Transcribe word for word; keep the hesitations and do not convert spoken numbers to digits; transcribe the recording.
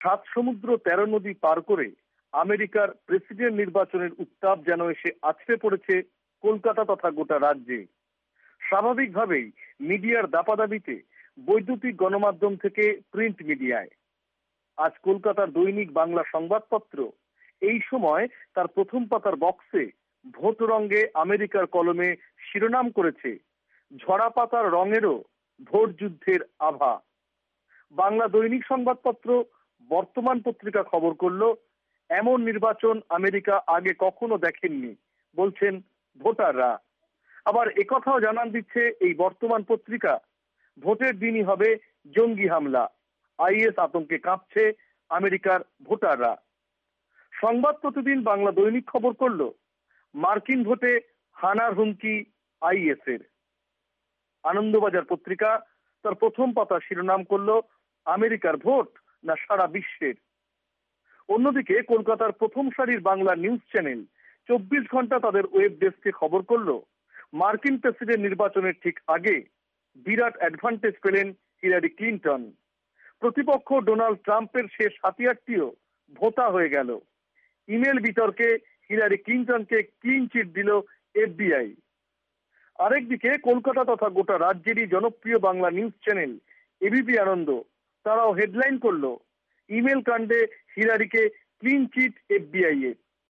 সাত সমুদ্র তেরো নদী পার করে আমেরিকার প্রেসিডেন্ট নির্বাচনের উত্তাপ যেন এসে আছড়ে পড়েছে কলকাতা তথা গোটা রাজ্যে। স্বাভাবিকভাবেই মিডিয়ার দাপাদাবিতে বৈদ্যুতিক গণমাধ্যম থেকে প্রিন্ট মিডিয়ায়। আজ কলকাতার দৈনিক বাংলা সংবাদপত্র এই সময় তার প্রথম পাতার বক্সে ভোট রঙে আমেরিকার কলমে শিরোনাম করেছে, ঝরা পাতার রঙেরও ভোট যুদ্ধের আভা। বাংলা দৈনিক সংবাদপত্র বর্তমান পত্রিকা খবর করল, এমন নির্বাচন আমেরিকা আগে কখনো দেখেননি, বলছেন ভোটাররা। আবার একথাও জানান দিচ্ছে এই বর্তমান পত্রিকা, ভোটের দিনই হবে জঙ্গি হামলা, আইএস আতঙ্কে কাঁপছে আমেরিকার ভোটাররা। সংবাদ প্রতিদিন বাংলা দৈনিক খবর করল, মার্কিন ভোটে হানার হুমকি আইএস এর। আনন্দবাজার পত্রিকা তার প্রথম পাতা শিরোনাম করলো, আমেরিকার ভোট না সারা বিশ্বের। অন্যদিকে কলকাতার প্রথম সারির বাংলা নিউজ চ্যানেল চব্বিশ ঘন্টা তাদের ওয়েব ডেস্কে খবর করলো, মার্কিন প্রেসিডেন্ট নির্বাচনের ঠিক আগে বিরাট অ্যাডভান্টেজ পেলেন হিলারি ক্লিন্টন। প্রতিপক্ষ ডোনাল্ড ট্রাম্পের শেষ হাতিয়ারটিও ভোতা হয়ে গেল। ইমেল বিতর্কে হিলারি ক্লিন্টনকে ক্লিন চিট দিল এফবিআই। আরেকদিকে কলকাতা তথা গোটা রাজ্যেরই জনপ্রিয় Bangla news channel ABP Ananda তারাও হেডলাইন করলো, ইমেল কাণ্ডে হিলারিকে ক্লিন চিট এফবিআই এর।